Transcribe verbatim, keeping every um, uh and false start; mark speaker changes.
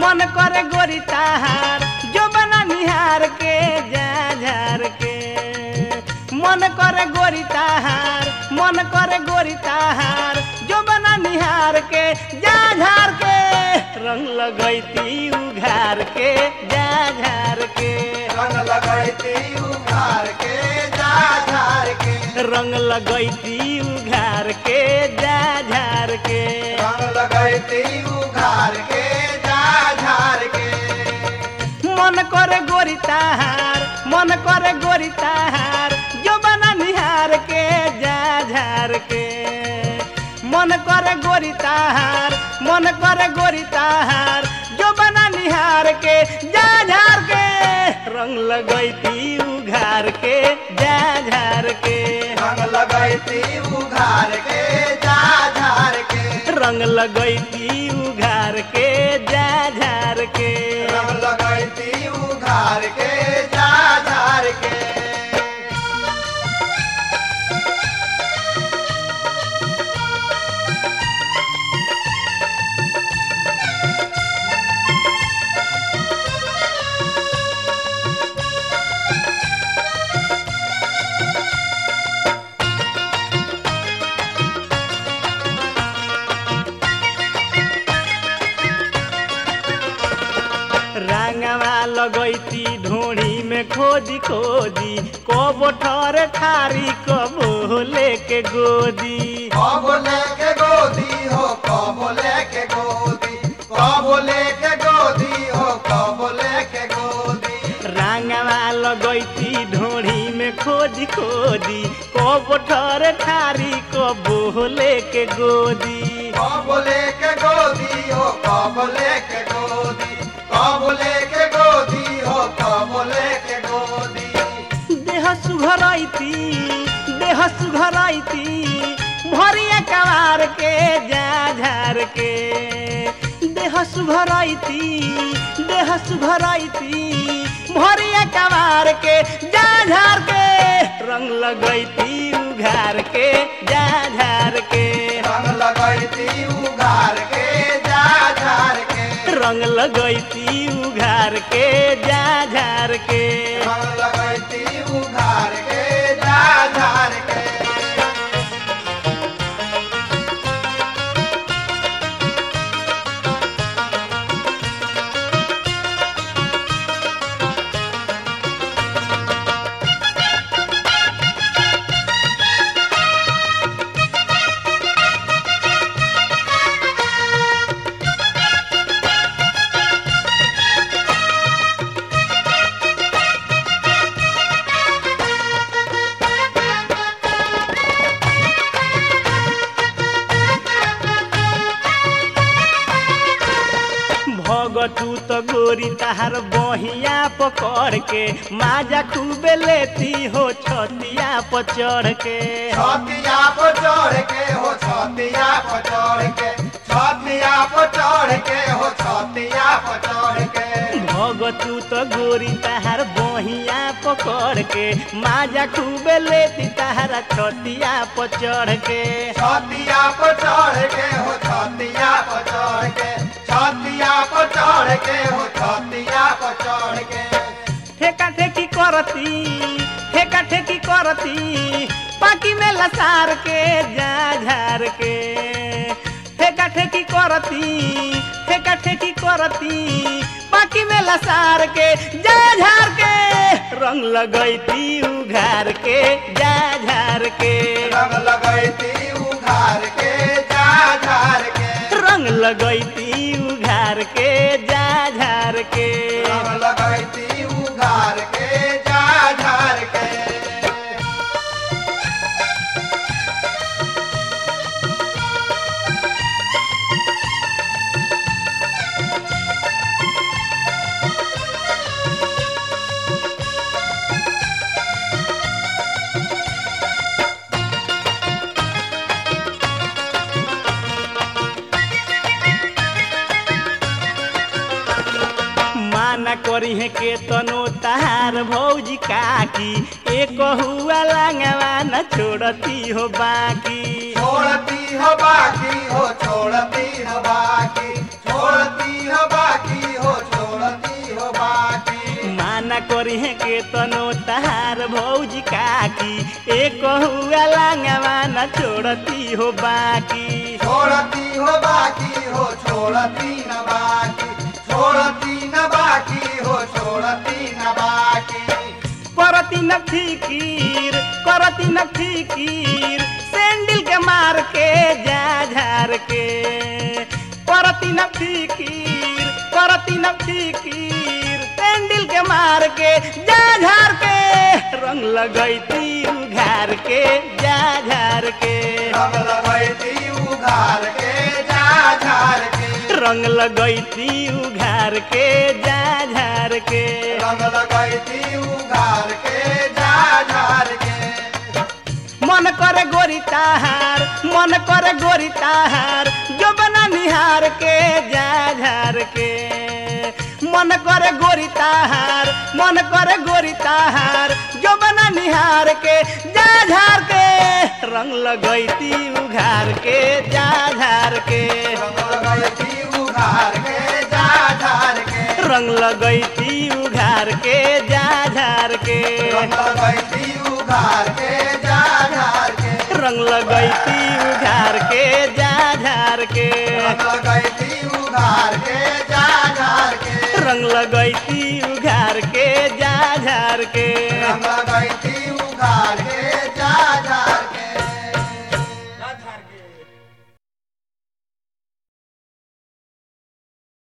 Speaker 1: मन करे गोरी ताहार जो बना निहार के जा झार के मन करे गोरी ताहार मन करे गोरी ताहार जो बना निहार के जा झार के रंग लगैती उघार के जा झार के
Speaker 2: रंग लगैती उघार के जा झार के
Speaker 1: रंग लगैती उघार के जा झार के
Speaker 2: रंग लगैती उघार के जा झार के
Speaker 1: मन करे गोरी ताहार मन करे गोरी ताहार जो बना निहार के जा झार के मन करे गोरी ताहार मन करे गोरी ताहार जो बना निहार के जा झार के रंग लगैती उघार के जा झार के
Speaker 2: रंग लगैती उघार के जा झार के
Speaker 1: रंग लगैती उघार के जा झार के
Speaker 2: रंग लगैती उघार के जा झार के
Speaker 1: रंगवा लगैती ढोड़ी में खोदी खोदी कबो ठर ठारी कबो लेके गोदी
Speaker 2: कब लेके गोदी हो कब लेके गोदी कब लेके गोदी हो कब लेके गोदी
Speaker 1: रंगवा लगैती ढोड़ी में खोदी खोदी कबो ठर ठारी कबो लेके गोदी
Speaker 2: कब लेके गोदी हो कब लेके गोदी कब लेके गोदी हो कब लेके गोदी
Speaker 1: देह सुघरैती देह सुघरैती भरिया कवार के जा झार के देह सुघरैती देह सुघरैती भरिया कवार के जा झार के रंग लगैती उघार के जा झार के
Speaker 2: रंग लगैती उघार के जा झार के
Speaker 1: रंग लगैती उघार के जा झार के
Speaker 2: रंग लगैती उघार के जा झार के
Speaker 1: भगतू तो गोरी ताहार बहिया पकड़ के माजा खूबे लेती हो छतिया पर चढ़ के
Speaker 2: छतिया पर चढ़ के हो छतिया पर चढ़ के छतिया पर चढ़ के हो छतिया पर चढ़ के
Speaker 1: भगतू तो गोरी ताहार बहिया पकड़ के माजा खूबे लेती ताहारा छतिया पर चढ़ के
Speaker 2: छतिया पर चढ़ के हो छतिया पर चढ़ के छतिया पर चढ़ के हो छतिया पर चढ़ के
Speaker 1: ठेका ठेकी करती ठेका ठेकी करती पाकी में लसार के जा झार के ठेका ठेकी करती ठेका ठेकी करती पाकी में लसार के जा झार के रंग लगैती उघार के जा झार के
Speaker 2: रंग लगैती उघार के जा झार के
Speaker 1: रंग लगैती उघार के जा झार के
Speaker 2: रंग लगैती उघार के जा झार के
Speaker 1: माना करी है के तनो तार भौजी काकी एक हुआ लांगवा न छोड़ती हो बाकी
Speaker 2: छोड़ती हो बाकी हो छोड़ती हो बाकी छोड़ती हो बाकी हो
Speaker 1: मना करी है के तनो तहार भौजी काकी एक हुआ लांगवा न छोड़ती हो बाकी
Speaker 2: छोड़ती हो बाकी हो छोड़ती न बाकी छोड़ती न बाकी हो छोड़ती न बाकी
Speaker 1: करती न फिकीर करती न फिकीर सैंडल के मार के जा झार के करती न फिकीर करती न फिकीर सैंडल के मार के जा झार के रंग लगैती उघार के जा झार के
Speaker 2: रंग लगैती उघार के जा झार के
Speaker 1: रंग लगैती उघार के जा झार के
Speaker 2: रंग लगैती उघार के जा झार के
Speaker 1: मन करे गोरी ताहार मन करे गोरी ताहार जो बना निहार के जा झार के मन करे गोरी ताहार मन करे गोरी ताहार जो बना निहार के जा झार के रंग लगैती उघार के जा झार के
Speaker 2: रंग लगैती उघार के जा झार के
Speaker 1: रंग लगैती उघार के जा झार के
Speaker 2: रंग लगैती उघार के जा झार के
Speaker 1: रंग लगैती उघार के जा झार के
Speaker 2: रंग लगैती उघार के जा झार के
Speaker 1: रंग लगैती उघार के जा झार के
Speaker 2: रंग लगैती उघार